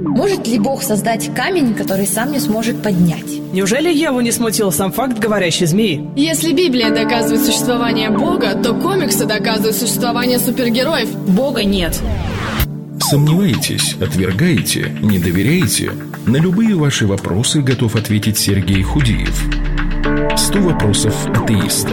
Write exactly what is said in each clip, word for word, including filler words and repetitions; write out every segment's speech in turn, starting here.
Может ли Бог создать камень, который сам не сможет поднять? Неужели Еву не смутил сам факт говорящей змеи? Если Библия доказывает существование Бога, то комиксы доказывают существование супергероев. Бога нет. Сомневаетесь, отвергаете, не доверяете? На любые ваши вопросы готов ответить Сергей Худеев. сто вопросов атеиста.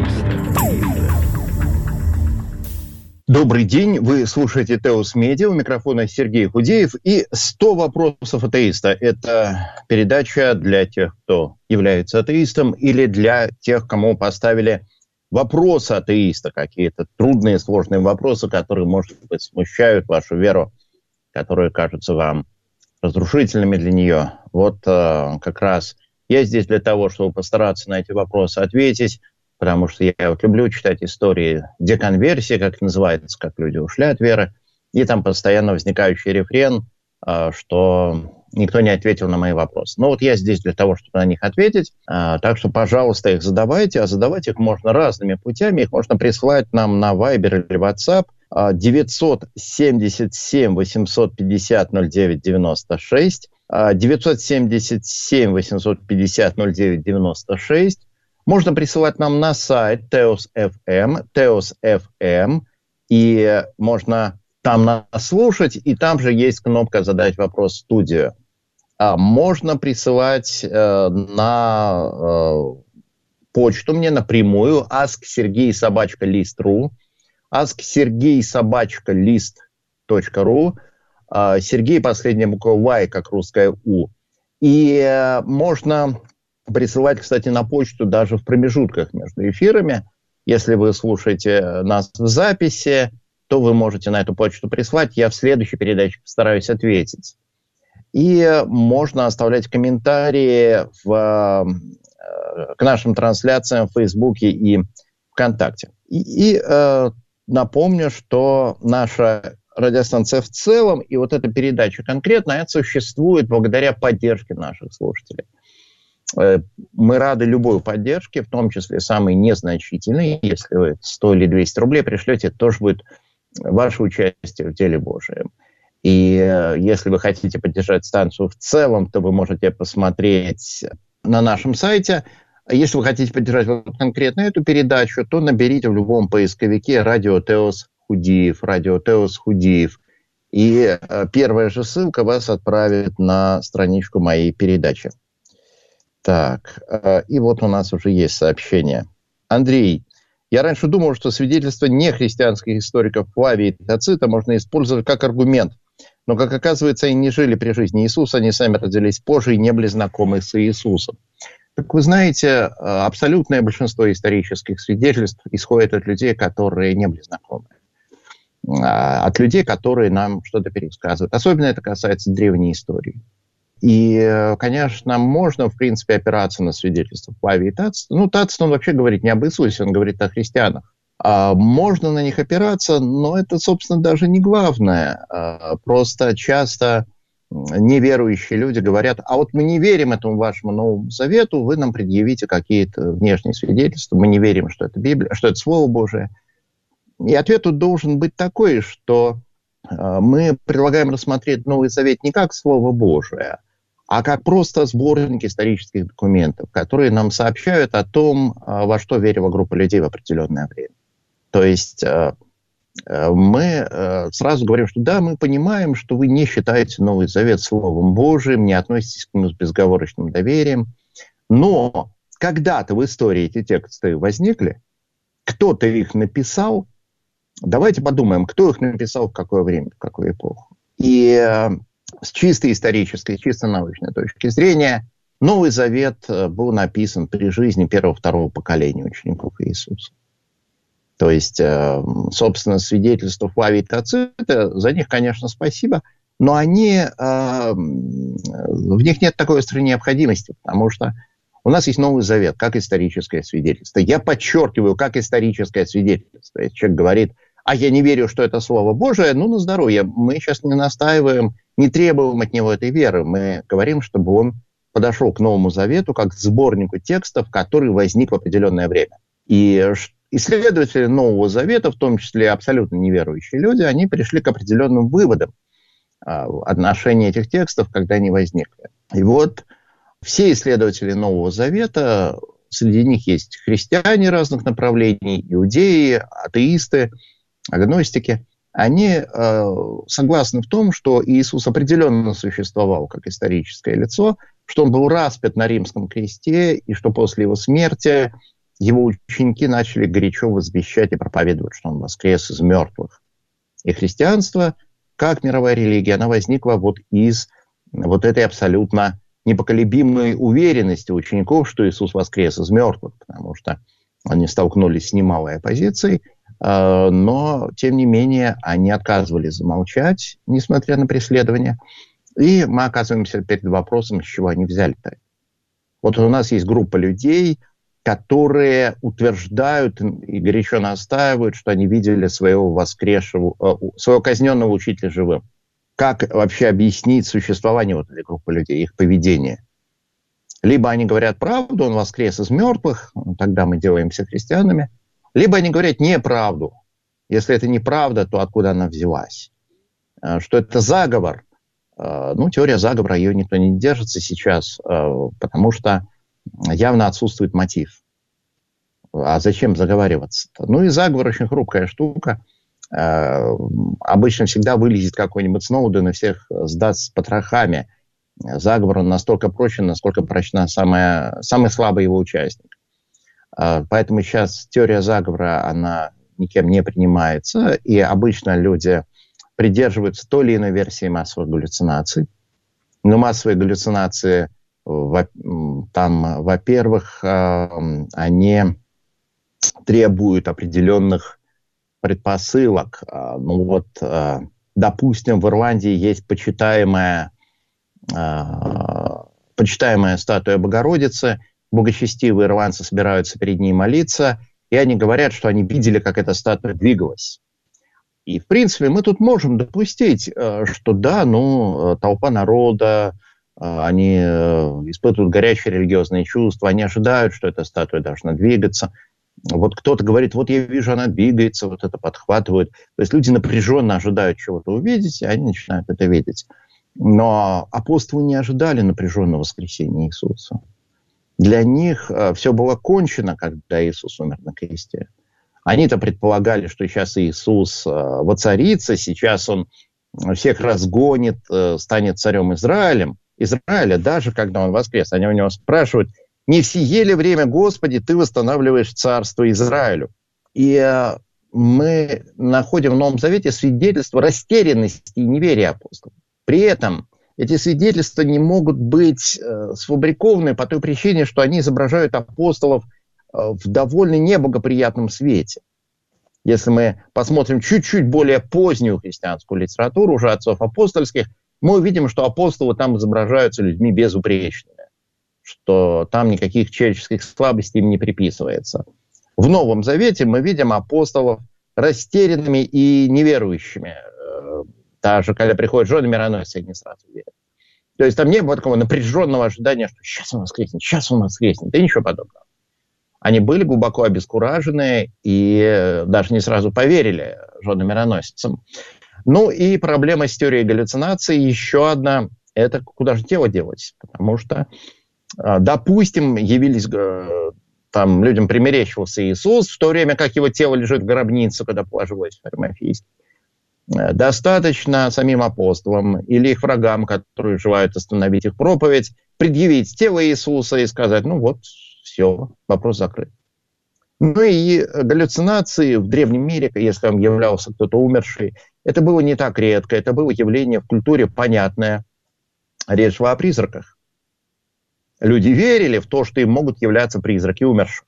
Добрый день, вы слушаете Теос Медиа, у микрофона Сергей Худеев и сто вопросов атеиста. Это передача для тех, кто является атеистом, или для тех, кому поставили вопросы атеиста, какие-то трудные, сложные вопросы, которые, может быть, смущают вашу веру, которые кажутся вам разрушительными для нее. Вот э, как раз я здесь для того, чтобы постараться на эти вопросы ответить, потому что я вот люблю читать истории деконверсии, как это называется, как люди ушли от веры, и там постоянно возникающий рефрен, что никто не ответил на мои вопросы. Но вот я здесь для того, чтобы на них ответить, так что, пожалуйста, их задавайте, а задавать их можно разными путями, их можно присылать нам на Viber или WhatsApp девятьсот семьдесят семь восемьсот пятьдесят ноль девять девяносто шесть, девятьсот семьдесят семь восемьсот пятьдесят ноль девять девяносто шесть. Можно присылать нам на сайт Теос точка эф эм, Теос точка эф эм, и можно там нас слушать, и там же есть кнопка «Задать вопрос в студию». А можно присылать э, на э, почту мне напрямую ask sergey собака list точка ru, ask sergey собака list точка ru, э, Сергей, последняя буква Y, как русская У. И э, можно присылать, кстати, на почту даже в промежутках между эфирами. Если вы слушаете нас в записи, то вы можете на эту почту прислать. Я в следующей передаче постараюсь ответить. И можно оставлять комментарии в, к нашим трансляциям в Фейсбуке и ВКонтакте. И, и э, напомню, что наша радиостанция в целом и вот эта передача конкретно, это существует благодаря поддержке наших слушателей. Мы рады любой поддержке, в том числе самой незначительной. Если вы сто или двести рублей пришлете, это тоже будет ваше участие в деле Божьем. И если вы хотите поддержать станцию в целом, то вы можете посмотреть на нашем сайте. Если вы хотите поддержать вот конкретно эту передачу, то наберите в любом поисковике «Радио Теос Худеев», «Радио Теос Худеев». И первая же ссылка вас отправит на страничку моей передачи. Так, и вот у нас уже есть сообщение. Андрей, я раньше думал, что свидетельства нехристианских историков Флавия и Тацита можно использовать как аргумент. Но, как оказывается, они не жили при жизни Иисуса, они сами родились позже и не были знакомы с Иисусом. Так вы знаете, абсолютное большинство исторических свидетельств исходит от людей, которые не были знакомы. От людей, которые нам что-то пересказывают. Особенно это касается древней истории. И, конечно, можно, в принципе, опираться на свидетельства Флавия и Тацита. Ну, Тацит, он вообще говорит не об Иисусе, он говорит о христианах. А можно на них опираться, но это, собственно, даже не главное. А просто часто неверующие люди говорят, а вот мы не верим этому вашему Новому Завету, вы нам предъявите какие-то внешние свидетельства, мы не верим, что это Библия, что это Слово Божие. И ответ тут должен быть такой, что мы предлагаем рассмотреть Новый Завет не как Слово Божие, а как просто сборник исторических документов, которые нам сообщают о том, во что верила группа людей в определенное время. То есть мы сразу говорим, что да, мы понимаем, что вы не считаете Новый Завет Словом Божиим, не относитесь к нему с безоговорочным доверием, но когда-то в истории эти тексты возникли, кто-то их написал. Давайте подумаем, кто их написал, в какое время, в какую эпоху. И э, с чисто исторической, чисто научной точки зрения, Новый Завет был написан при жизни первого-второго поколения учеников Иисуса. То есть, э, собственно, свидетельства Флавия и Тацита, за них, конечно, спасибо, но они, э, в них нет такой острой необходимости, потому что у нас есть Новый Завет, как историческое свидетельство. Я подчеркиваю, как историческое свидетельство. Если человек говорит, а я не верю, что это Слово Божие, ну, на здоровье. Мы сейчас не настаиваем, не требуем от него этой веры. Мы говорим, чтобы он подошел к Новому Завету как к сборнику текстов, который возник в определенное время. И исследователи Нового Завета, в том числе абсолютно неверующие люди, они пришли к определенным выводам. отношение этих текстов, когда они возникли. И вот все исследователи Нового Завета, среди них есть христиане разных направлений, иудеи, атеисты, агностики, они э, согласны в том, что Иисус определенно существовал как историческое лицо, что он был распят на римском кресте, и что после его смерти его ученики начали горячо возвещать и проповедовать, что он воскрес из мертвых. И христианство, как мировая религия, она возникла вот из вот этой абсолютно непоколебимой уверенности учеников, что Иисус воскрес из мертвых, потому что они столкнулись с немалой оппозицией, но, тем не менее, они отказывались замолчать, несмотря на преследование. И мы оказываемся перед вопросом, с чего они взяли-то. Вот у нас есть группа людей, которые утверждают и горячо настаивают, что они видели своего воскресшего, своего казненного учителя живым. Как вообще объяснить существование вот этой группы людей, их поведение? Либо они говорят правду, он воскрес из мертвых, тогда мы делаемся христианами, либо они говорят неправду. Если это неправда, то откуда она взялась? Что это заговор? Ну, теория заговора, ее никто не держится сейчас, потому что явно отсутствует мотив. А зачем заговариваться-то? Ну и заговор очень хрупкая штука. Обычно всегда вылезет какой-нибудь Сноуден и всех сдаст с потрохами. Заговор он настолько прочен, насколько прочна самая, самый слабый его участник. Поэтому сейчас теория заговора, она никем не принимается, и обычно люди придерживаются той или иной версии массовых галлюцинаций. Но массовые галлюцинации, там, во-первых, они требуют определенных предпосылок. Ну вот, допустим, в Ирландии есть почитаемая, почитаемая статуя Богородицы. Благочестивые ирландцы собираются перед ней молиться, и они говорят, что они видели, как эта статуя двигалась. И, в принципе, мы тут можем допустить, что да, ну, толпа народа, они испытывают горячие религиозные чувства, они ожидают, что эта статуя должна двигаться. Вот кто-то говорит, вот я вижу, она двигается, вот это подхватывает. То есть люди напряженно ожидают чего-то увидеть, и они начинают это видеть. Но апостолы не ожидали напряженного воскресения Иисуса. Для них э, все было кончено, когда Иисус умер на кресте. Они-то предполагали, что сейчас Иисус э, воцарится, сейчас он всех разгонит, э, станет царем Израилем. Израиля, даже когда он воскрес. Они у него спрашивают, не в сие ли время, Господи, ты восстанавливаешь царство Израилю? И э, мы находим в Новом Завете свидетельство растерянности и неверия апостолов. При этом эти свидетельства не могут быть э, сфабрикованы по той причине, что они изображают апостолов э, в довольно неблагоприятном свете. Если мы посмотрим чуть-чуть более позднюю христианскую литературу, уже отцов апостольских, мы увидим, что апостолы там изображаются людьми безупречными, что там никаких человеческих слабостей им не приписывается. В Новом Завете мы видим апостолов растерянными и неверующими. Даже когда приходят жены мироносцы, они сразу верят. То есть там не было такого напряженного ожидания, что сейчас он воскреснет, сейчас он воскреснет, и ничего подобного. Они были глубоко обескуражены и даже не сразу поверили женам мироносцам. Ну и проблема с теорией галлюцинаций еще одна, это куда же тело делать? Потому что, допустим, явились, там людям примерещивался Иисус, в то время как его тело лежит в гробнице, когда положилось в Мафийск. Достаточно самим апостолам или их врагам, которые желают остановить их проповедь, предъявить тело Иисуса и сказать, ну вот, все, вопрос закрыт. Ну и галлюцинации в древнем мире, если там являлся кто-то умерший, это было не так редко, это было явление в культуре понятное. Речь шла о призраках. Люди верили в то, что им могут являться призраки умерших.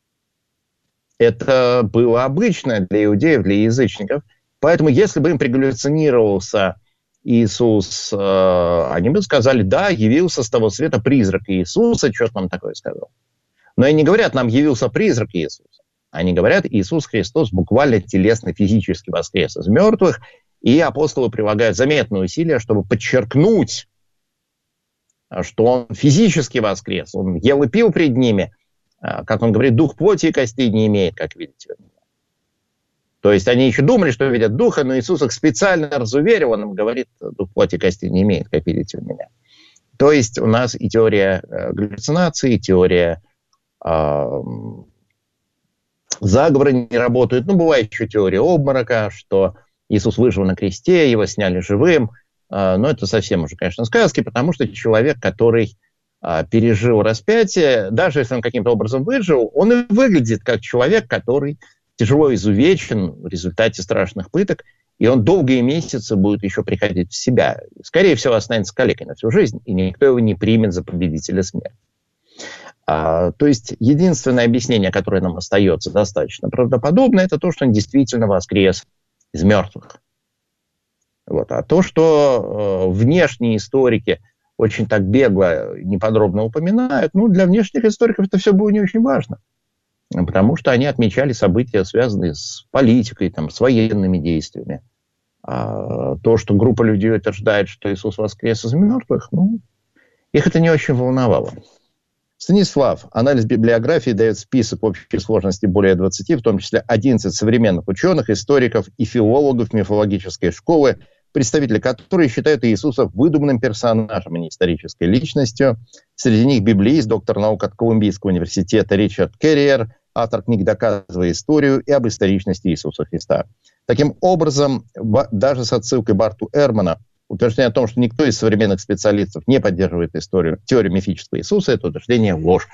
Это было обычно для иудеев, для язычников. Поэтому, если бы им пригаллюцинировался Иисус, э, они бы сказали, да, явился с того света призрак Иисуса, что-то нам такое сказал. Но они не говорят, нам явился призрак Иисуса. Они говорят, Иисус Христос буквально телесно, физически воскрес из мертвых, и апостолы прилагают заметные усилия, чтобы подчеркнуть, что он физически воскрес. Он ел и пил пред ними, как он говорит, дух плоти и костей не имеет, как видите. То есть они еще думали, что видят духа, но Иисус их специально разуверил, он им говорит, дух плоти и костей не имеет, как видите у меня. То есть у нас и теория э, галлюцинаций, и теория э, заговора не работает. Ну, бывает еще теория обморока, что Иисус выжил на кресте, его сняли живым. Э, но это совсем уже, конечно, сказки, потому что человек, который э, пережил распятие, даже если он каким-то образом выжил, он и выглядит как человек, который тяжело изувечен в результате страшных пыток, и он долгие месяцы будет еще приходить в себя. Скорее всего, останется калекой на всю жизнь, и никто его не примет за победителя смерти. А, то есть единственное объяснение, которое нам остается достаточно правдоподобно, это то, что он действительно воскрес из мертвых. Вот. А то, что э, внешние историки очень так бегло, неподробно упоминают, ну, для внешних историков это все было не очень важно. Потому что они отмечали события, связанные с политикой, там, с военными действиями. А то, что группа людей утверждает, что Иисус воскрес из мертвых, ну, их это не очень волновало. Станислав. Анализ библиографии дает список в общей сложности более двадцати, в том числе одиннадцать современных ученых, историков и филологов мифологической школы, представители которой считают Иисуса выдуманным персонажем, а не исторической личностью. Среди них библеист, доктор наук от Колумбийского университета Ричард Керриер, автор книг «Доказывая историю» и об историчности Иисуса Христа. Таким образом, даже с отсылкой Барту Эрмана, утверждение о том, что никто из современных специалистов не поддерживает историю, теорию мифического Иисуса, это утверждение ложь.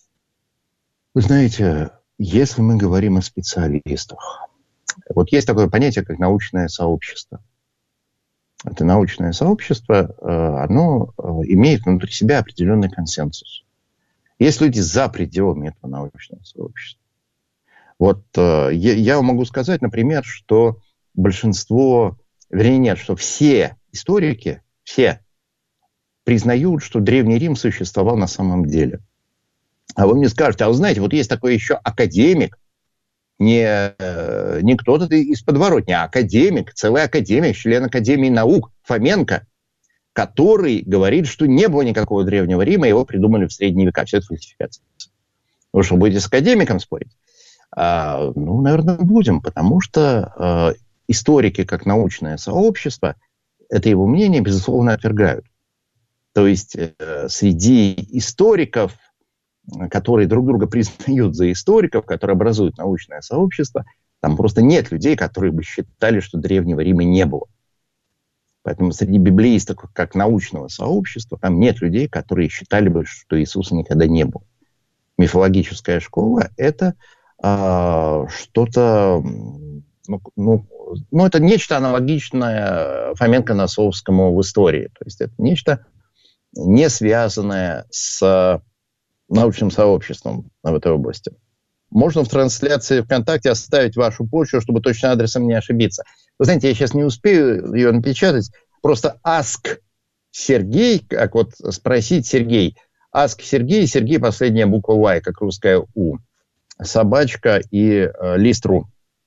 Вы знаете, если мы говорим о специалистах, вот есть такое понятие, как научное сообщество. Это научное сообщество, оно имеет внутри себя определенный консенсус. Есть люди за пределами этого научного сообщества. Вот я могу сказать, например, что большинство, вернее нет, что все историки, все признают, что Древний Рим существовал на самом деле. А вы мне скажете, а вы знаете, вот есть такой еще академик, не, не кто-то из подворотни, а академик, целый академик, член Академии наук Фоменко, который говорит, что не было никакого Древнего Рима, его придумали в средние века. Все это фальсификация. Вы что, будете с академиком спорить? А, ну, наверное, будем, потому что а, историки, как научное сообщество, это его мнение, безусловно, отвергают. То есть э, среди историков, которые друг друга признают за историков, которые образуют научное сообщество, там просто нет людей, которые бы считали, что Древнего Рима не было. Поэтому среди библеистов, как научного сообщества, там нет людей, которые считали бы, что Иисуса никогда не было. Мифологическая школа – это э, что-то, ну, ну, ну, это нечто аналогичное Фоменко-Носовскому в истории. То есть это нечто, не связанное с научным сообществом в этой области. Можно в трансляции ВКонтакте оставить вашу почту, чтобы точно адресом не ошибиться. Вы знаете, я сейчас не успею ее напечатать. Просто ask Сергей, как вот спросить Сергей. Ask Сергей, Сергей последняя буква Y, как русская У. Собачка и э, лист.ру.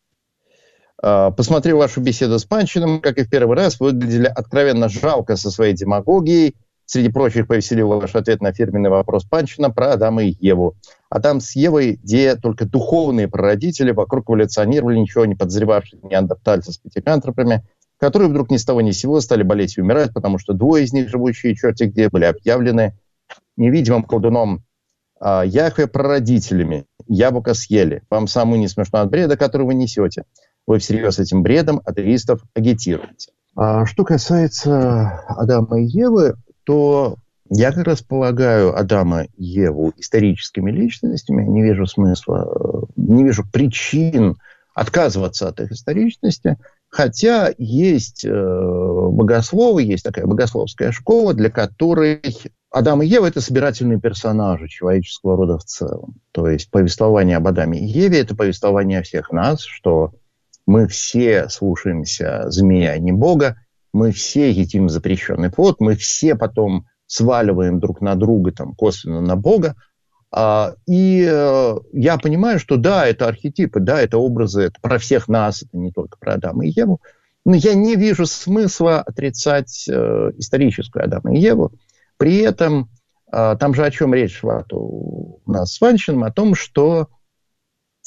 Э, посмотрел вашу беседу с Панчиным, как и в первый раз, выглядели откровенно жалко со своей демагогией. Среди прочих повеселил ваш ответ на фирменный вопрос Панчина про Адама и Еву. Адам с Евой, где только духовные прародители вокруг эволюционировали, ничего не подозревавшие неандертальцы с пятикантропами, которые вдруг ни с того ни с сего стали болеть и умирать, потому что двое из них, живущие черти где, были объявлены невидимым колдуном а, Яхве прародителями. Яблоко съели. Вам самому не смешно от бреда, который вы несете. Вы всерьез этим бредом атеистов агитируете. А что касается Адама и Евы, то я как раз полагаю Адама и Еву историческими личностями, не вижу смысла, не вижу причин отказываться от их историчности, хотя есть э, богословы, есть такая богословская школа, для которой Адам и Ева – это собирательные персонажи человеческого рода в целом. То есть повествование об Адаме и Еве – это повествование о всех нас, что мы все слушаемся змея, а не Бога, мы все едим запрещенный плод, мы все потом сваливаем друг на друга, там, косвенно на Бога. А, и э, я понимаю, что да, это архетипы, да, это образы, это про всех нас, это не только про Адама и Еву. Но я не вижу смысла отрицать э, историческую Адама и Еву. При этом, э, там же о чем речь шла у нас с Ванчиным, о том, что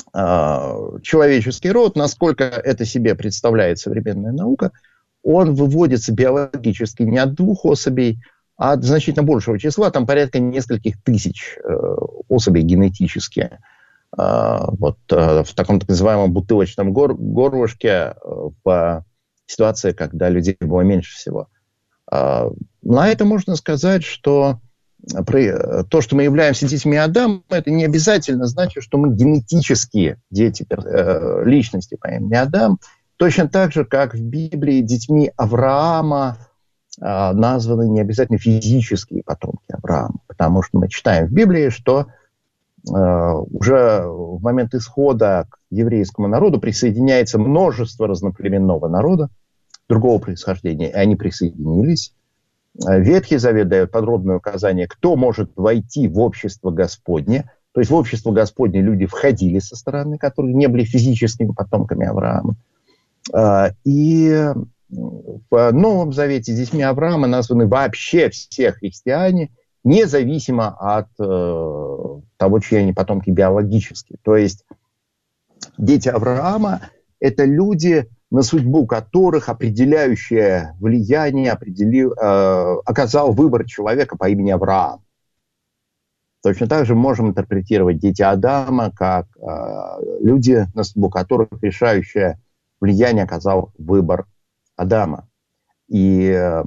человеческий род, насколько это себе представляет современная наука, он выводится биологически не от двух особей, а от значительно большего числа, там порядка нескольких тысяч особей генетически. Вот в таком так называемом бутылочном гор- горлышке в ситуации, когда людей было меньше всего. На это можно сказать, что то, что мы являемся детьми Адама, это не обязательно значит, что мы генетические дети личности по имени Адам. Точно так же, как в Библии детьми Авраама названы не обязательно физические потомки Авраама. Потому что мы читаем в Библии, что уже в момент исхода к еврейскому народу присоединяется множество разноплеменного народа другого происхождения, и они присоединились. Ветхий Завет дает подробное указание, кто может войти в общество Господне. То есть в общество Господне люди входили со стороны, которые не были физическими потомками Авраама. И в Новом Завете детьми Авраама названы вообще все христиане, независимо от того, чьи они потомки биологические. То есть дети Авраама – это люди, на судьбу которых определяющее влияние определил, э, оказал выбор человека по имени Авраам. Точно так же можем интерпретировать дети Адама как э, люди, на судьбу которых решающее влияние оказал выбор Адама. И э,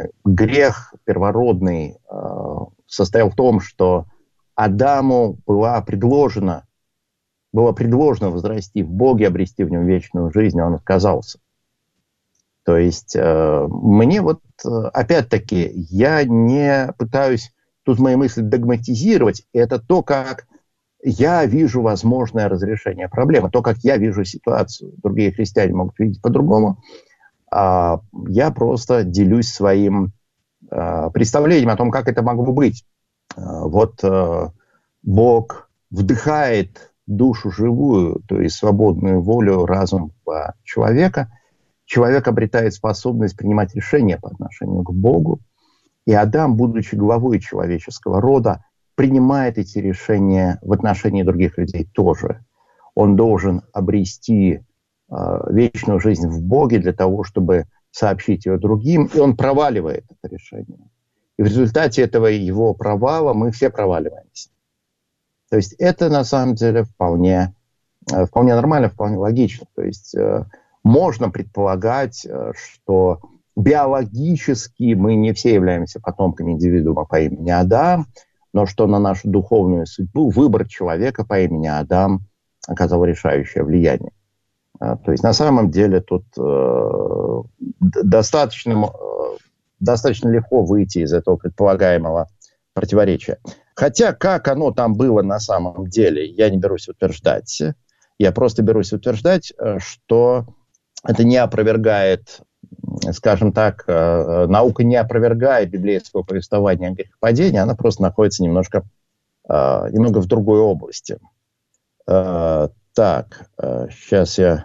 грех первородный э, состоял в том, что Адаму была предложена было предложено возрасти в Боге, обрести в нем вечную жизнь, а он отказался. То есть э, мне вот, опять-таки, я не пытаюсь тут мои мысли догматизировать, это то, как я вижу возможное разрешение проблемы, то, как я вижу ситуацию. Другие христиане могут видеть по-другому. А я просто делюсь своим э, представлением о том, как это могло быть. Э, вот э, Бог вдыхает душу живую, то есть свободную волю, разум человека. Человек обретает способность принимать решения по отношению к Богу. И Адам, будучи главой человеческого рода, принимает эти решения в отношении других людей тоже. Он должен обрести э, вечную жизнь в Боге для того, чтобы сообщить ее другим, и он проваливает это решение. И в результате этого его провала мы все проваливаемся. То есть это на самом деле вполне, вполне нормально, вполне логично. То есть э, можно предполагать, э, что биологически мы не все являемся потомками индивидуума по имени Адам, но что на нашу духовную судьбу выбор человека по имени Адам оказал решающее влияние. Э, то есть на самом деле тут э, достаточно, э, достаточно легко выйти из этого предполагаемого противоречия. Хотя, как оно там было на самом деле, я не берусь утверждать. Я просто берусь утверждать, что это не опровергает, скажем так, наука не опровергает библейского повествования о грехопадении, она просто находится немножко, немного в другой области. Так, сейчас я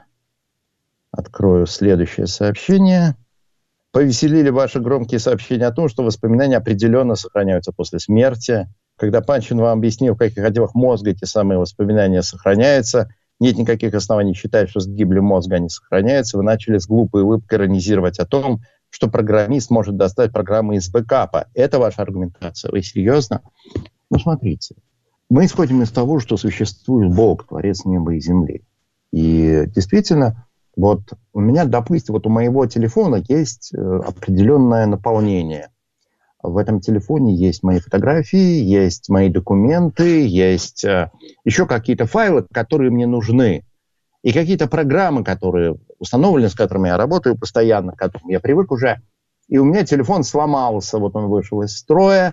открою следующее сообщение. Повеселили ваши громкие сообщения о том, что воспоминания определенно сохраняются после смерти. Когда Панчин вам объяснил, в каких отделах мозга эти самые воспоминания сохраняются, нет никаких оснований считать, что с гибелью мозга они сохраняются, вы начали с глупой улыбкой иронизировать о том, что программист может достать программы из бэкапа. Это ваша аргументация? Вы серьезно? Ну, смотрите. Мы исходим из того, что существует Бог, Творец неба и земли. И действительно, вот у меня, допустим, вот у моего телефона есть определенное наполнение. В этом телефоне есть мои фотографии, есть мои документы, есть э, еще какие-то файлы, которые мне нужны. И какие-то программы, которые установлены, с которыми я работаю постоянно, к которым я привык уже. И у меня телефон сломался, вот он вышел из строя,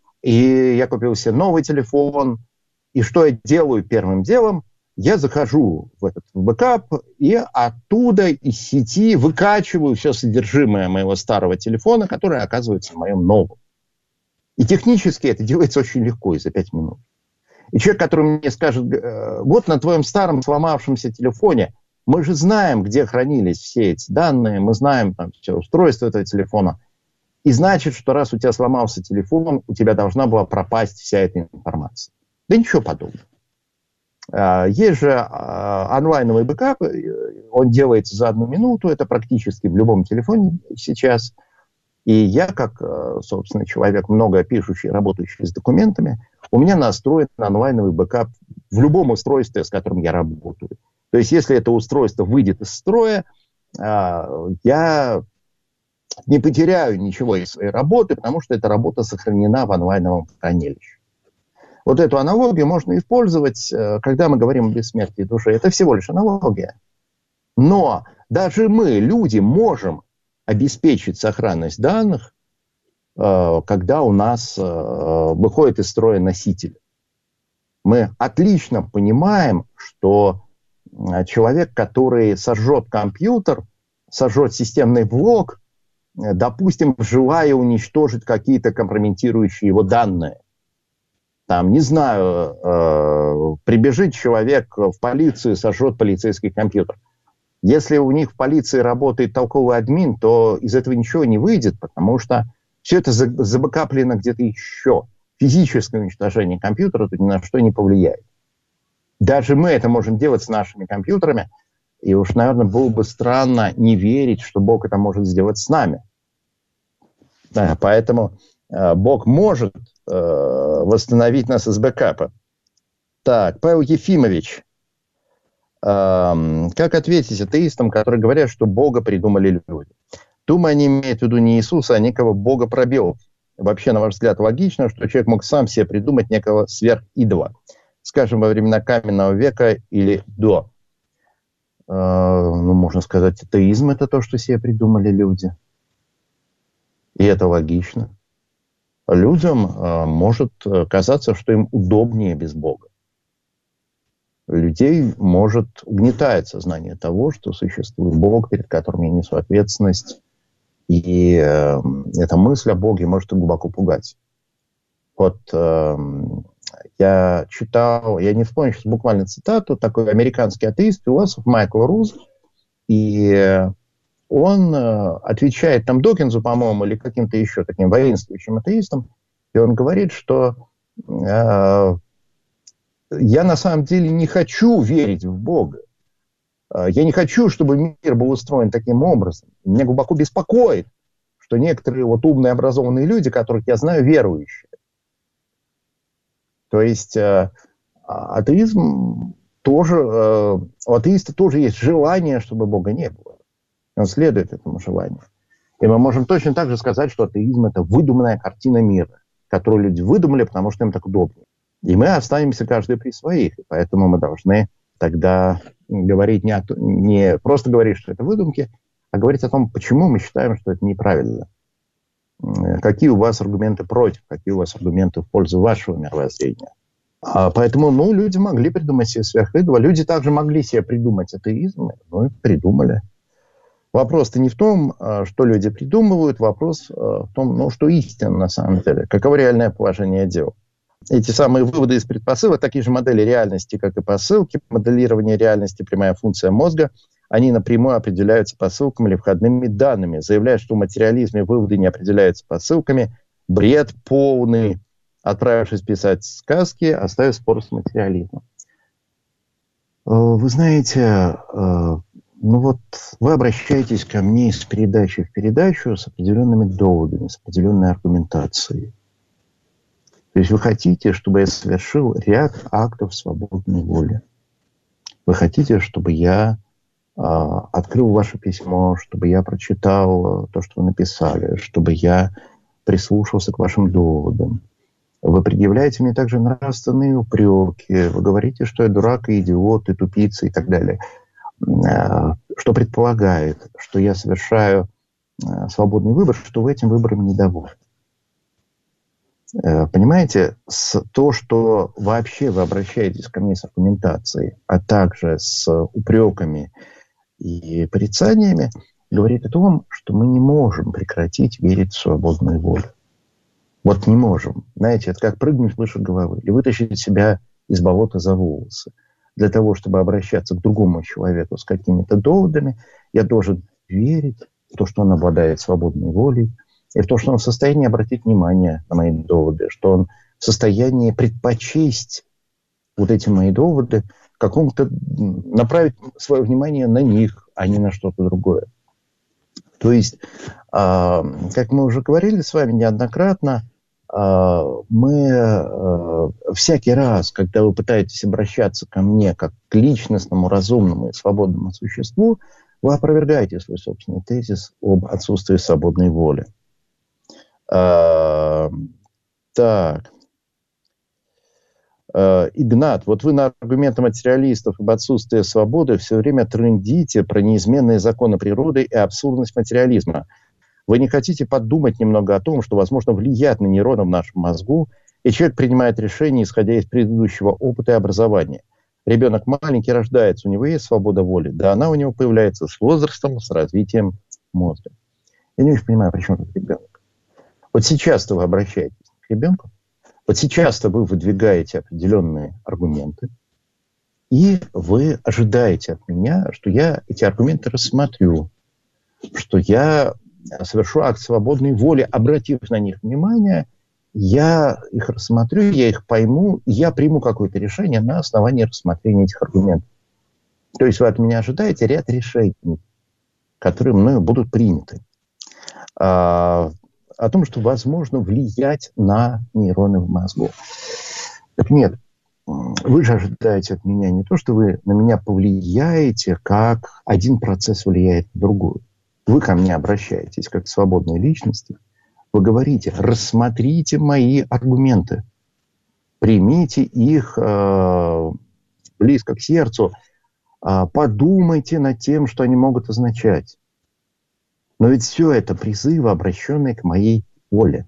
и я купил себе новый телефон. И что я делаю первым делом? Я захожу в этот бэкап и оттуда из сети выкачиваю все содержимое моего старого телефона, которое оказывается в моем новом. И технически это делается очень легко, и за пять минут. И человек, который мне скажет, вот на твоем старом сломавшемся телефоне, мы же знаем, где хранились все эти данные, мы знаем там, все устройства этого телефона. И значит, что раз у тебя сломался телефон, у тебя должна была пропасть вся эта информация. Да ничего подобного. Есть же онлайновый бэкап, он делается за одну минуту, это практически в любом телефоне сейчас. И я, как, собственно, человек, много пишущий, работающий с документами, у меня настроен онлайновый бэкап в любом устройстве, с которым я работаю. То есть, если это устройство выйдет из строя, я не потеряю ничего из своей работы, потому что эта работа сохранена в онлайновом хранилище. Вот эту аналогию можно использовать, когда мы говорим о бессмертии души. Это всего лишь аналогия. Но даже мы, люди, можем обеспечить сохранность данных, когда у нас выходит из строя носитель. Мы отлично понимаем, что человек, который сожжет компьютер, сожжет системный блок, допустим, желая уничтожить какие-то компрометирующие его данные. Там, не знаю, э, прибежит человек в полицию, сожжет полицейский компьютер. Если у них в полиции работает толковый админ, то из этого ничего не выйдет, потому что все это забэкаплено где-то еще. Физическое уничтожение компьютера тут ни на что не повлияет. Даже мы это можем делать с нашими компьютерами, и уж, наверное, было бы странно не верить, что Бог это может сделать с нами. Да, поэтому э, Бог может восстановить нас из бэкапа. Так, Павел Ефимович. Э, как ответить атеистам, которые говорят, что Бога придумали люди? Думаю, они имеют в виду не Иисуса, а некого Бога-пробел. Вообще, на ваш взгляд, логично, что человек мог сам себе придумать некого сверхидола. Скажем, во времена каменного века или до. Э, ну, можно сказать, атеизм – это то, что себе придумали люди. И это логично. Людям э, может казаться, что им удобнее без Бога. Людей может угнетать сознание того, что существует Бог, перед которым я несу ответственность. И э, эта мысль о Боге может глубоко пугать. Вот э, я читал, я не вспомню сейчас буквально цитату, такой американский атеист, философ Майкл Руз, и он э, отвечает там Докинзу, по-моему, или каким-то еще таким воинствующим атеистам, и он говорит, что э, я на самом деле не хочу верить в Бога. Э, я не хочу, чтобы мир был устроен таким образом. Меня глубоко беспокоит, что некоторые вот умные, образованные люди, которых я знаю, верующие. То есть э, атеизм тоже, э, у атеиста тоже есть желание, чтобы Бога не было. Он следует этому желанию. И мы можем точно так же сказать, что атеизм – это выдуманная картина мира, которую люди выдумали, потому что им так удобнее. И мы останемся каждый при своих. И поэтому мы должны тогда говорить не, о, не просто говорить, что это выдумки, а говорить о том, почему мы считаем, что это неправильно. Какие у вас аргументы против, какие у вас аргументы в пользу вашего мировоззрения. А поэтому, ну, люди могли придумать себе сверхидола. Люди также могли себе придумать атеизм, ну, и придумали. Вопрос-то не в том, что люди придумывают, вопрос в том, ну, что истина на самом деле, каково реальное положение дел. Эти самые выводы из предпосылок, такие же модели реальности, как и посылки, моделирование реальности, прямая функция мозга, они напрямую определяются посылками или входными данными. Заявляют, что в материализме выводы не определяются посылками, бред полный, отправившись писать сказки, оставив спор с материализмом. Вы знаете... Ну вот вы обращаетесь ко мне из передачи в передачу с определенными доводами, с определенной аргументацией. То есть вы хотите, чтобы я совершил ряд актов свободной воли. Вы хотите, чтобы я э, открыл ваше письмо, чтобы я прочитал то, что вы написали, чтобы я прислушался к вашим доводам. Вы предъявляете мне также нравственные упреки. Вы говорите, что я дурак и идиот, и тупица, и так далее. Что предполагает, что я совершаю свободный выбор, что вы этим выбором недовольны. Понимаете, с, то, что вообще вы обращаетесь ко мне с аргументацией, а также с упреками и порицаниями, говорит о том, что мы не можем прекратить верить в свободную волю. Вот не можем. Знаете, это как прыгнуть выше головы или вытащить себя из болота за волосы. Для того, чтобы обращаться к другому человеку с какими-то доводами, я должен верить в то, что он обладает свободной волей, и в то, что он в состоянии обратить внимание на мои доводы, что он в состоянии предпочесть вот эти мои доводы, какому-то направить свое внимание на них, а не на что-то другое. То есть, как мы уже говорили с вами неоднократно, мы всякий раз, когда вы пытаетесь обращаться ко мне как к личностному, разумному и свободному существу, вы опровергаете свой собственный тезис об отсутствии свободной воли. Так. Игнат, вот вы на аргументы материалистов об отсутствии свободы все время трындите про неизменные законы природы и абсурдность материализма. Вы не хотите подумать немного о том, что, возможно, влияет на нейроны в нашем мозгу, и человек принимает решения, исходя из предыдущего опыта и образования. Ребенок маленький рождается, у него есть свобода воли, да она у него появляется с возрастом, с развитием мозга. Я не очень понимаю, почему тут ребенок. Вот сейчас-то вы обращаетесь к ребенку, вот сейчас-то вы выдвигаете определенные аргументы, и вы ожидаете от меня, что я эти аргументы рассмотрю, что я совершу акт свободной воли, обратив на них внимание, я их рассмотрю, я их пойму, и я приму какое-то решение на основании рассмотрения этих аргументов. То есть вы от меня ожидаете ряд решений, которые мною будут приняты. А, о том, что возможно влиять на нейроны в мозгу. Так нет, вы же ожидаете от меня не то, что вы на меня повлияете, как один процесс влияет на другой. Вы ко мне обращаетесь как к свободной личности. Вы говорите, рассмотрите мои аргументы. Примите их э, близко к сердцу. Э, подумайте над тем, что они могут означать. Но ведь все это призывы, обращенные к моей воле.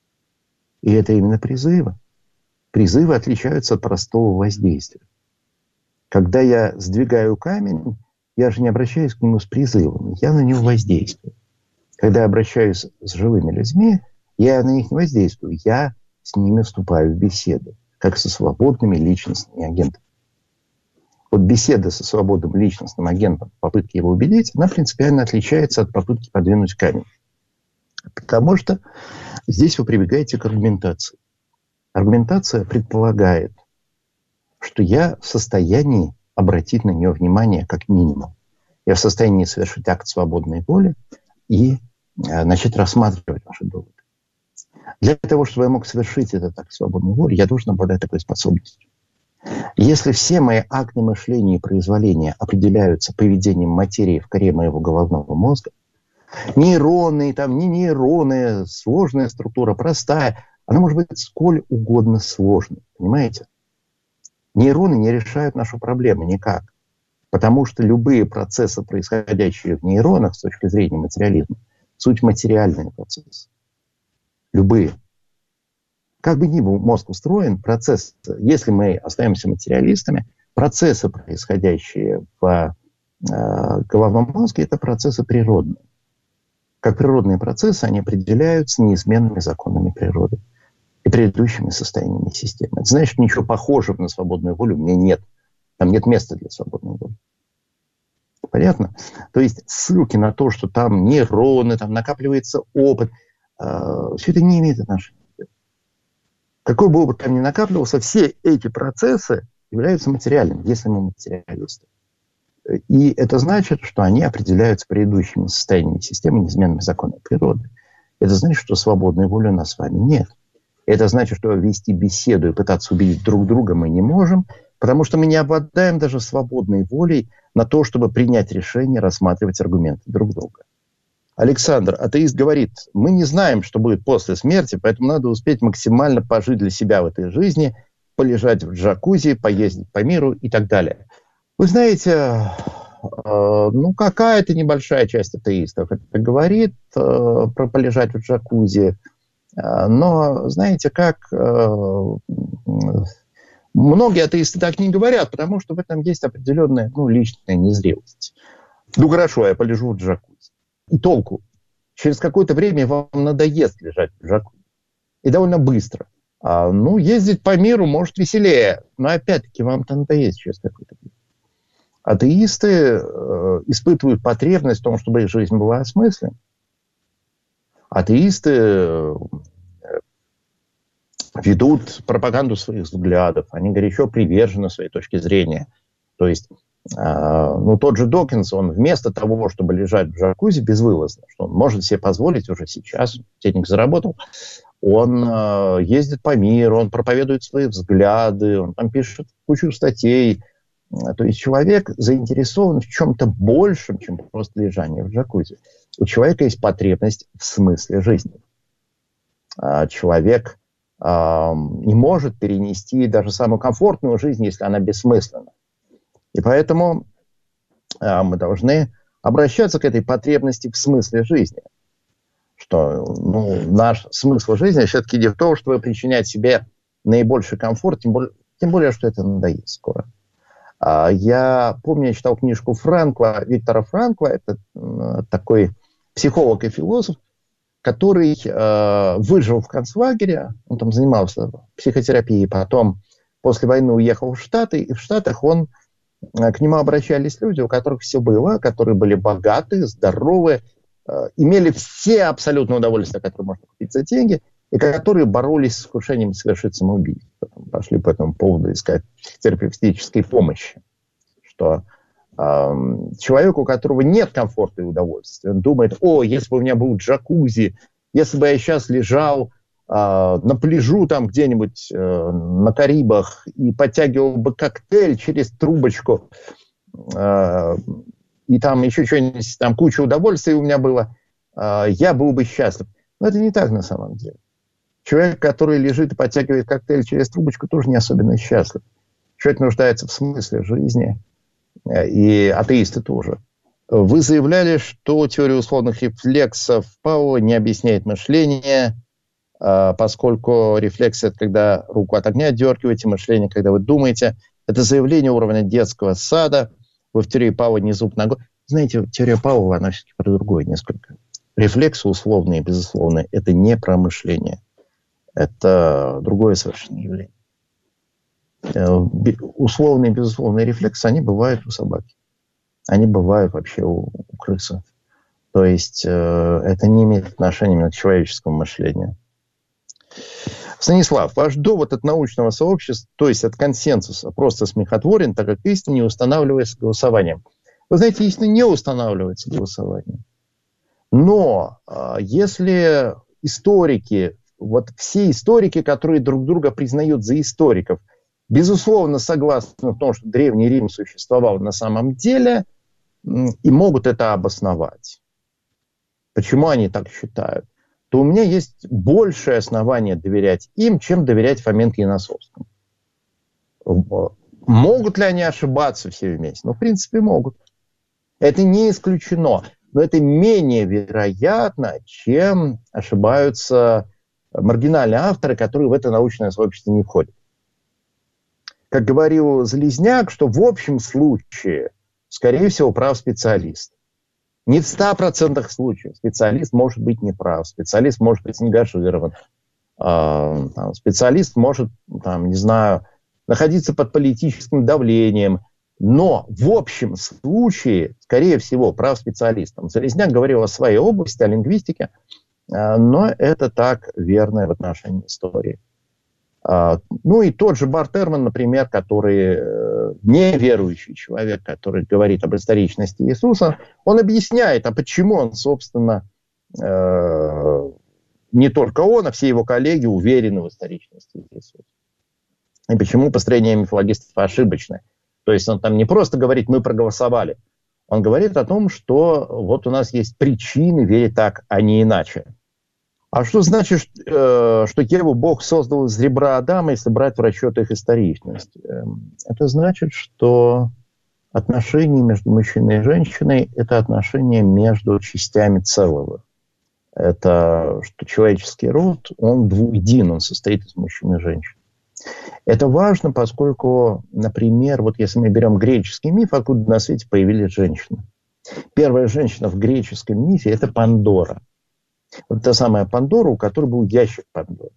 И это именно призывы. Призывы отличаются от простого воздействия. Когда я сдвигаю камень, я же не обращаюсь к нему с призывами, я на него воздействую. Когда я обращаюсь с живыми людьми, я на них не воздействую, я с ними вступаю в беседу, как со свободными личностными агентами. Вот беседа со свободным личностным агентом, попытки его убедить, она принципиально отличается от попытки подвинуть камень. Потому что здесь вы прибегаете к аргументации. Аргументация предполагает, что я в состоянии обратить на нее внимание как минимум. Я в состоянии совершить акт свободной воли и э, начать рассматривать ваши доводы. Для того, чтобы я мог совершить этот акт свободной воли, я должен обладать такой способностью. Если все мои акты мышления и произволения определяются поведением материи в коре моего головного мозга, нейроны, там, не нейроны, сложная структура, простая, она может быть сколь угодно сложной, понимаете? Нейроны не решают нашу проблему никак. Потому что любые процессы, происходящие в нейронах с точки зрения материализма, суть материальные процессы. Любые. Как бы ни был мозг устроен, процесс, если мы остаемся материалистами, процессы, происходящие в э, головном мозге, это процессы природные. Как природные процессы, они определяются неизменными законами природы и предыдущими состояниями системы. Это значит, ничего похожего на свободную волю у меня нет. Там нет места для свободной воли. Понятно? То есть ссылки на то, что там нейроны, там накапливается опыт, э, все это не имеет отношения. Какой бы опыт там ни накапливался, все эти процессы являются материальными, если мы материалисты. И это значит, что они определяются предыдущими состояниями системы, неизменными законами природы. Это значит, что свободной воли у нас с вами нет. Это значит, что вести беседу и пытаться убедить друг друга мы не можем, потому что мы не обладаем даже свободной волей на то, чтобы принять решение, рассматривать аргументы друг друга. Александр, атеист, говорит, мы не знаем, что будет после смерти, поэтому надо успеть максимально пожить для себя в этой жизни, полежать в джакузи, поездить по миру и так далее. Вы знаете, э, ну какая-то небольшая часть атеистов это говорит э, про полежать в джакузи, э, но знаете как... Э, Многие атеисты так не говорят, потому что в этом есть определенная, ну, личная незрелость. Ну, хорошо, я полежу в джакузи. И толку? Через какое-то время вам надоест лежать в джакузи. И довольно быстро. А, ну, ездить по миру может веселее. Но опять-таки вам это надоест через какое-то время. Атеисты э, испытывают потребность в том, чтобы их жизнь была осмыслена. Атеисты... Э, ведут пропаганду своих взглядов, они горячо привержены своей точке зрения. То есть, э, ну, тот же Докинс, он вместо того, чтобы лежать в джакузи безвылазно, что он может себе позволить уже сейчас, денег заработал, он э, ездит по миру, он проповедует свои взгляды, он там пишет кучу статей. То есть человек заинтересован в чем-то большем, чем просто лежание в джакузи. У человека есть потребность в смысле жизни. Человек э, не может перенести даже самую комфортную жизнь, если она бессмысленна. И поэтому э, мы должны обращаться к этой потребности в смысле жизни. Что ну, наш смысл жизни все-таки не в том, чтобы причинять себе наибольший комфорт, тем более, тем более что это надоест скоро. Я помню, я читал книжку Франкла, Виктора Франкла, это такой психолог и философ, который э, выжил в концлагере, он там занимался психотерапией, потом после войны уехал в Штаты, и в Штатах он, э, к нему обращались люди, у которых все было, которые были богаты, здоровы, э, имели все абсолютно удовольствия, которые можно купить за деньги, и которые боролись с искушением совершить самоубийство. Пошли по этому поводу искать терапевтической помощи. Что э, человек, у которого нет комфорта и удовольствия, он думает: о, если бы у меня был джакузи, если бы я сейчас лежал э, на пляжу там где-нибудь э, на Карибах и подтягивал бы коктейль через трубочку, э, и там еще что-нибудь, там куча удовольствия у меня было, э, я был бы счастлив. Но это не так на самом деле. Человек, который лежит и подтягивает коктейль через трубочку, тоже не особенно счастлив. Человек нуждается в смысле жизни. И атеисты тоже. Вы заявляли, что теория условных рефлексов Пауэлла не объясняет мышление, поскольку рефлекс – это когда руку от огня отдергиваете, мышление, когда вы думаете. Это заявление уровня детского сада. Вы в теории Пауэлла не зуб ногой. Знаете, теория Пауэлла, она все-таки про другое несколько. Рефлексы условные, безусловно, это не про мышление. Это другое совершенно явление. Условные, безусловные рефлексы, они бывают у собаки. Они бывают вообще у, у крысы. То есть э, это не имеет отношения именно к человеческому мышлению. Станислав, ваш довод от научного сообщества, то есть от консенсуса, просто смехотворен, так как истина не устанавливается голосованием. Вы знаете, истина не устанавливается голосованием. Но э, если историки, вот все историки, которые друг друга признают за историков, безусловно согласны в том, что Древний Рим существовал на самом деле, и могут это обосновать, почему они так считают, то у меня есть большее основание доверять им, чем доверять Фоменко и Носовскому. Могут ли они ошибаться все вместе? Ну, в принципе, могут. Это не исключено. Но это менее вероятно, чем ошибаются маргинальные авторы, которые в это научное сообщество не входят. Как говорил Залезняк, что в общем случае, скорее всего, прав специалист. Не в ста процентах случаев специалист может быть неправ, специалист может быть ангажирован, э, там, специалист может, там, не знаю, находиться под политическим давлением. Но в общем случае, скорее всего, прав специалист. Залезняк говорил о своей области, о лингвистике, э, но это так верно в отношении истории. Ну и тот же Барт Эрман, например, который э, неверующий человек, который говорит об историчности Иисуса, он объясняет, а почему он, собственно, э, не только он, а все его коллеги уверены в историчности Иисуса. И почему построение мифологистов ошибочное. То есть он там не просто говорит, мы проголосовали. Он говорит о том, что вот у нас есть причины верить так, а не иначе. А что значит, что Еву Бог создал из ребра Адама, если брать в расчет их историчность? Это значит, что отношения между мужчиной и женщиной – это отношения между частями целого. Это что человеческий род, он двуедин, он состоит из мужчин и женщин. Это важно, поскольку, например, вот если мы берем греческий миф, откуда на свете появились женщины. Первая женщина в греческом мифе – это Пандора. Вот та самая Пандора, у которой был ящик Пандоры.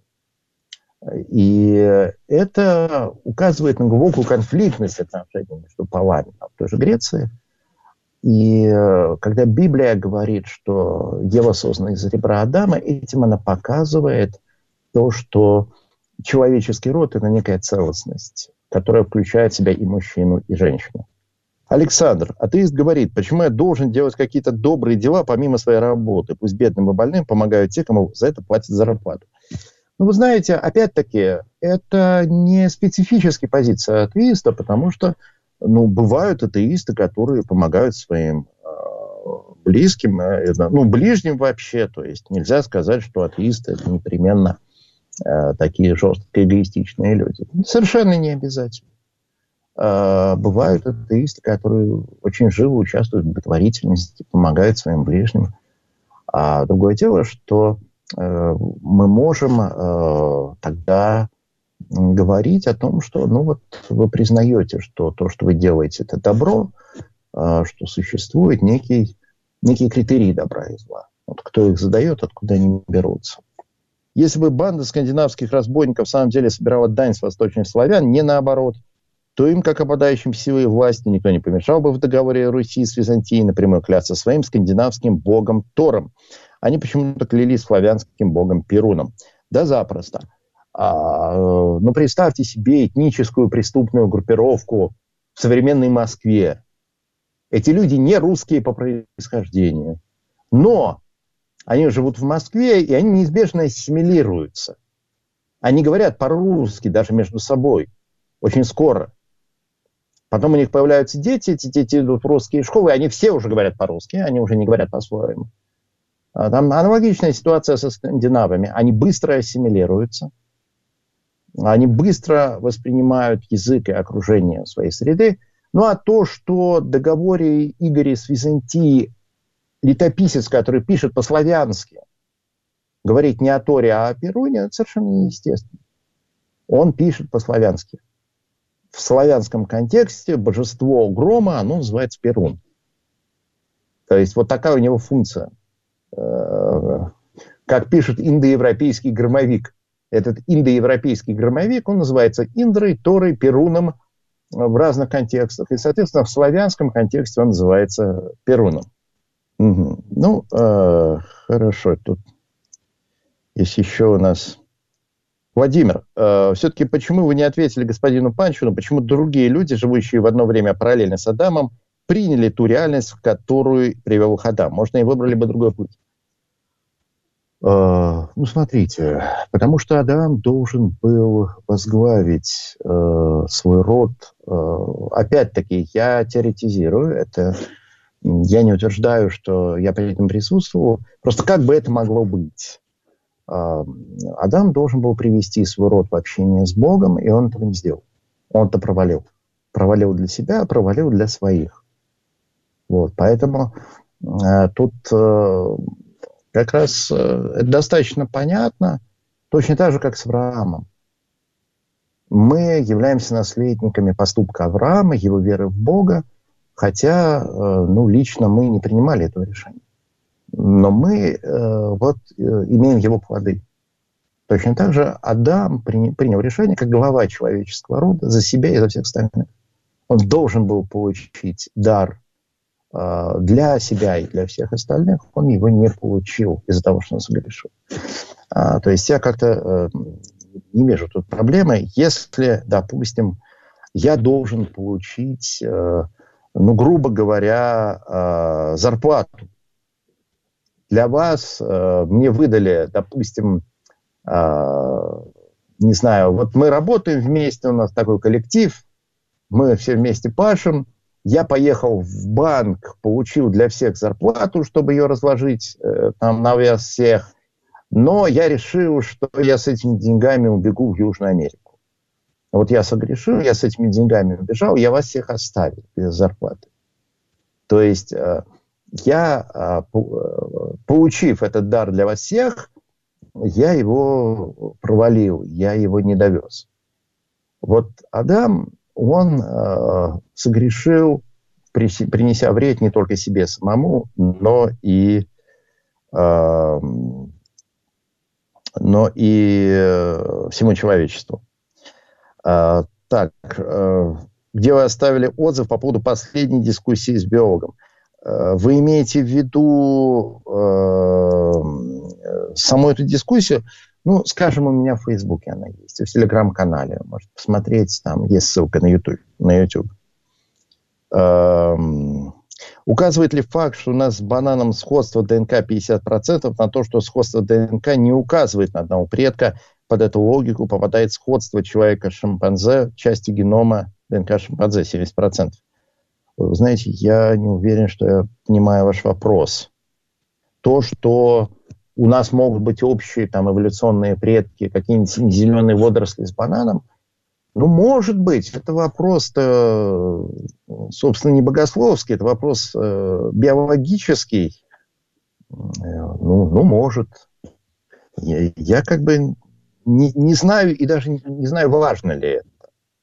И это указывает на глубокую конфликтность отношений между полами в той же Греции. И когда Библия говорит, что Ева создана из ребра Адама, этим она показывает то, что человеческий род – это некая целостность, которая включает в себя и мужчину, и женщину. Александр, атеист, говорит, почему я должен делать какие-то добрые дела помимо своей работы? Пусть бедным и больным помогают те, кому за это платят зарплату. Ну, вы знаете, опять-таки, это не специфическая позиция атеиста, потому что, ну, бывают атеисты, которые помогают своим э, близким, э, ну, ближним вообще. То есть нельзя сказать, что атеисты – это непременно э, такие жестко эгоистичные люди. Совершенно не обязательно. Э, бывают атеисты, которые очень живо участвуют в благотворительности, помогают своим ближним. А другое дело, что э, мы можем э, тогда говорить о том, что, ну вот, вы признаете, что то, что вы делаете, это добро, э, что существует некий, некий критерий добра и зла. Вот кто их задает, откуда они берутся. Если бы банда скандинавских разбойников в самом деле собирала дань с восточных славян, не наоборот, то им, как обладающим силой и властью, никто не помешал бы в договоре Руси с Византией напрямую клясться своим скандинавским богом Тором. Они почему-то клялись славянским богом Перуном. Да запросто. А, ну, представьте себе этническую преступную группировку в современной Москве. Эти люди не русские по происхождению. Но они живут в Москве, и они неизбежно ассимилируются. Они говорят по-русски даже между собой. Очень скоро. Потом у них появляются дети, эти дети идут в русские школы, и они все уже говорят по-русски, они уже не говорят по-своему. Там аналогичная ситуация со скандинавами. Они быстро ассимилируются. Они быстро воспринимают язык и окружение своей среды. Ну а то, что в договоре Игоря с Византией летописец, который пишет по-славянски, говорит не о Торе, а о Перуне, это совершенно неестественно. Он пишет по-славянски. В славянском контексте божество грома, оно называется Перун. То есть вот такая у него функция. Как пишет индоевропейский громовик. Этот индоевропейский громовик, он называется Индрой, Торой, Перуном в разных контекстах. И, соответственно, в славянском контексте он называется Перуном. Угу. Ну, э, хорошо. Тут есть еще у нас... Владимир, э, все-таки почему вы не ответили господину Панчину, почему другие люди, живущие в одно время параллельно с Адамом, приняли ту реальность, в которую привел их Адам? Можно, и выбрали бы другой путь. Э, ну, смотрите, потому что Адам должен был возглавить э, свой род. Э, опять-таки, я теоретизирую, это, я не утверждаю, что я при этом присутствовал. Просто как бы это могло быть? Адам должен был привести свой род в общение с Богом, и он этого не сделал. Он это провалил. Провалил для себя, провалил для своих. Вот, поэтому э, тут э, как раз э, это достаточно понятно, точно так же, как с Авраамом. Мы являемся наследниками поступка Авраама, его веры в Бога, хотя, э, ну, лично мы не принимали этого решения. Но мы э, вот, э, имеем его плоды. Точно так же Адам приня, принял решение, как глава человеческого рода, за себя и за всех остальных. Он должен был получить дар э, для себя и для всех остальных. Он его не получил из-за того, что он согрешил. А, то есть я как-то э, не вижу тут проблемы. Если, допустим, я должен получить, э, ну, грубо говоря, э, зарплату, для вас э, мне выдали, допустим, э, не знаю, вот мы работаем вместе, у нас такой коллектив, мы все вместе пашем, я поехал в банк, получил для всех зарплату, чтобы ее разложить э, там на вес всех, но я решил, что я с этими деньгами убегу в Южную Америку. Вот я согрешил, я с этими деньгами убежал, я вас всех оставил без зарплаты. То есть... Э, Я, получив этот дар для вас всех, я его провалил, я его не довез. Вот Адам, он э, согрешил, принеся вред не только себе самому, но и, э, но и всему человечеству. Э, так, э, где вы оставили отзыв по поводу последней дискуссии с биологом? Вы имеете в виду э, саму эту дискуссию? Ну, скажем, у меня в Фейсбуке она есть, в Телеграм-канале. Можете посмотреть, там есть ссылка на YouTube. На YouTube. Эм, указывает ли факт, что у нас с бананом сходство ДНК пятьдесят процентов, на то, что сходство ДНК не указывает на одного предка? Под эту логику попадает сходство человека-шимпанзе, части генома ДНК шимпанзе семьдесят процентов. Вы знаете, я не уверен, что я понимаю ваш вопрос. То, что у нас могут быть общие там, эволюционные предки, какие-нибудь зеленые водоросли с бананом, ну, может быть, это вопрос, собственно, не богословский, это вопрос э, биологический. Ну, ну, может. Я, я как бы не, не знаю, и даже не, не знаю, важно ли это.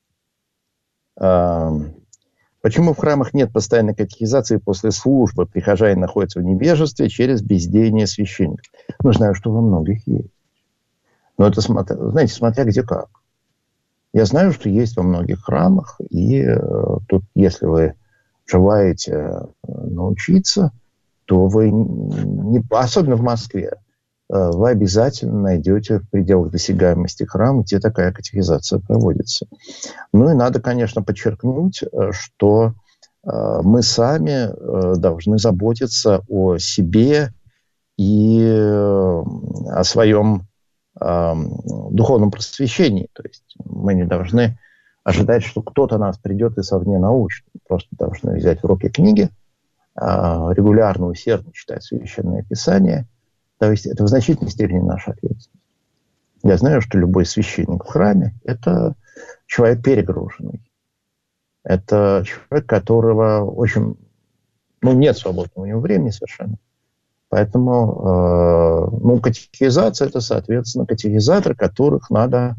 А, почему в храмах нет постоянной катехизации после службы? Прихожане находятся в невежестве через бездеяние священника. Ну, знаю, что во многих есть. Но это, знаете, смотря где как. Я знаю, что есть во многих храмах, и э, тут, если вы желаете э, научиться, то вы, не, особенно в Москве, э, вы обязательно найдете в пределах досягаемости храма, где такая катехизация проводится. Ну и надо, конечно, подчеркнуть, что э, мы сами э, должны заботиться о себе и э, о своем духовном просвещении. То есть мы не должны ожидать, что кто-то нас придет и совне научит. Мы просто должны взять в руки книги, регулярно, усердно читать Священное Писание. То есть это в значительной степени наша ответственность. Я знаю, что любой священник в храме – это человек перегруженный. Это человек, которого очень... Ну, нет свободного у него времени совершенно. Поэтому, э, ну, катехизация – это, соответственно, катехизаторы, которых надо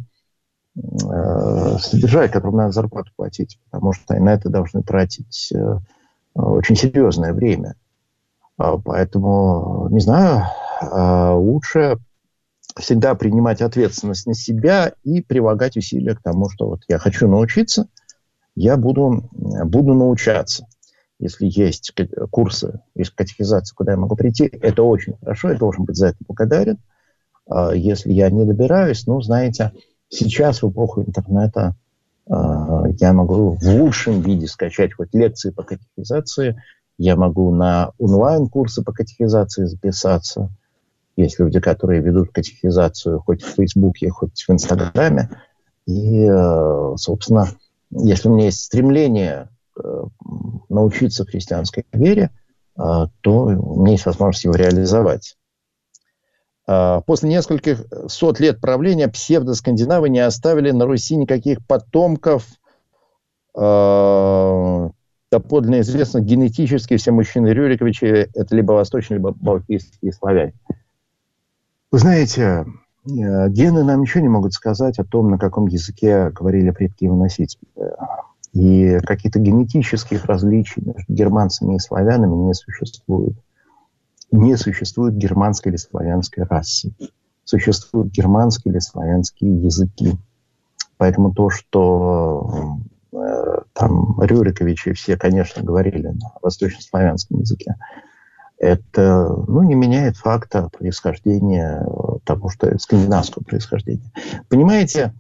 э, содержать, которым надо зарплату платить, потому что на это должны тратить э, очень серьезное время. Э, поэтому, не знаю, э, лучше всегда принимать ответственность на себя и прилагать усилия к тому, что вот я хочу научиться, я буду, буду научаться. Если есть курсы, есть катехизация, куда я могу прийти, это очень хорошо, я должен быть за это благодарен. Если я не добираюсь, ну, знаете, сейчас в эпоху интернета я могу в лучшем виде скачать хоть лекции по катехизации, я могу на онлайн-курсы по катехизации записаться. Есть люди, которые ведут катехизацию хоть в Фейсбуке, хоть в Инстаграме. И, собственно, если у меня есть стремление научиться христианской вере, то у меня есть возможность его реализовать. После нескольких сот лет правления псевдоскандинавы не оставили на Руси никаких потомков. Доподлинно известно, генетически все мужчины Рюриковичи – это либо восточные, либо балтийские славяне. Вы знаете, гены нам ничего не могут сказать о том, на каком языке говорили предки его носители. И каких-то генетических различий между германцами и славянами не существует. Не существует германской или славянской расы. Существуют германские или славянские языки. Поэтому то, что э, там Рюриковичи все, конечно, говорили на восточнославянском языке, это, ну, не меняет факта происхождения того, что скандинавского происхождения. Понимаете,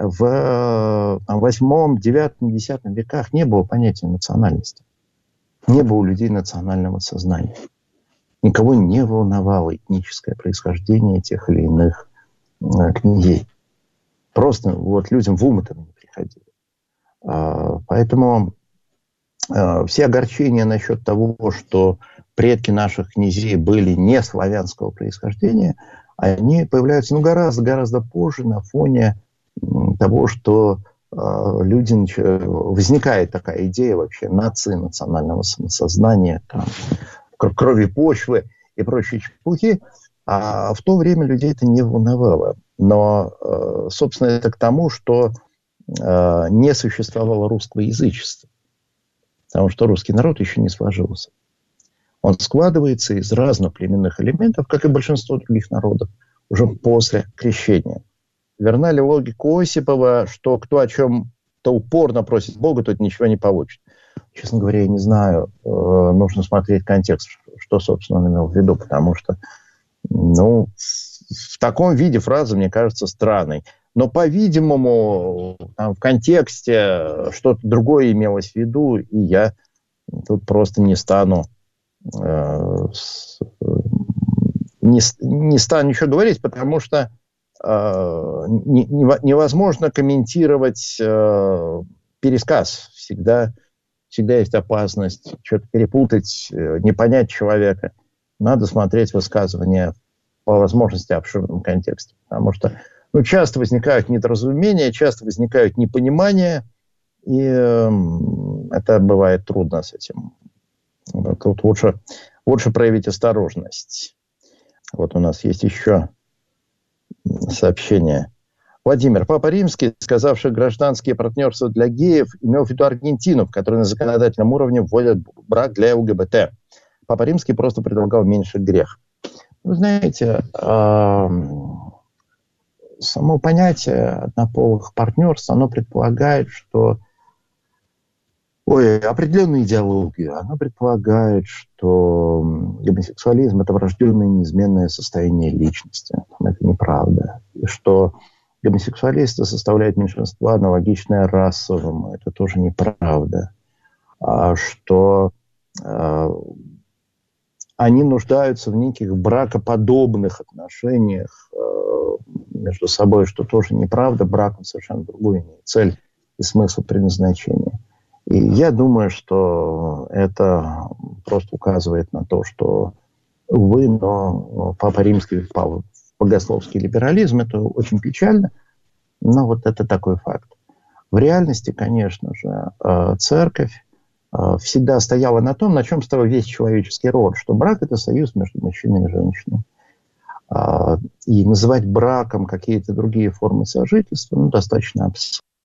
в восьмом, девятом, десятом веках не было понятия национальности. Не было у людей национального сознания. Никого не волновало этническое происхождение тех или иных э, князей. Просто вот людям в ум это не приходило. А, поэтому а, все огорчения насчет того, что предки наших князей были не славянского происхождения, они появляются ну, гораздо-гораздо позже на фоне того, что э, люди, возникает такая идея вообще нации, национального самосознания, там, крови почвы и прочие чепухи. А в то время людей это не волновало. Но, э, собственно, это к тому, что э, не существовало русского язычества. Потому что русский народ еще не сложился. Он складывается из разных племенных элементов, как и большинство других народов, уже после крещения. Верна ли логика Осипова, что кто о чем-то упорно просит Бога, тот ничего не получит? Честно говоря, я не знаю. Нужно смотреть контекст, что, собственно, он имел в виду, потому что Ну, в таком виде фраза, мне кажется, странной. Но, по-видимому, там, в контексте что-то другое имелось в виду, и я тут просто не стану, э, с, не, не стану ничего говорить, потому что э, не, невозможно комментировать э, пересказ. Всегда, всегда есть опасность что-то перепутать, не понять человека. Надо смотреть высказывания по возможности в обширном контексте. Потому что ну, часто возникают недоразумения, часто возникают непонимания, и э, это бывает трудно с этим. Тут лучше, лучше проявить осторожность. Вот у нас есть еще сообщение. Владимир, Папа Римский, сказавший гражданские партнерства для геев, имел в виду Аргентину, в которой на законодательном уровне вводят брак для ЛГБТ. Папа Римский просто предлагал меньше грех. Вы знаете, э, само понятие однополых партнерств, оно предполагает, что ой, определенную идеологию. Оно предполагает, что гомосексуализм – это врожденное неизменное состояние личности. Это неправда. И что гомосексуалисты составляют меньшинство, аналогичное расовому. Это тоже неправда. А что э, они нуждаются в неких бракоподобных отношениях э, между собой, что тоже неправда. Брак он совершенно другой имеет цель и смысл предназначения. И я думаю, что это просто указывает на то, что, увы, но Папа Римский впал в богословский либерализм. Это очень печально, но вот это такой факт. В реальности, конечно же, церковь всегда стояла на том, на чем стоял весь человеческий род, что брак – это союз между мужчиной и женщиной. И называть браком какие-то другие формы сожительства ну, достаточно абсурдно.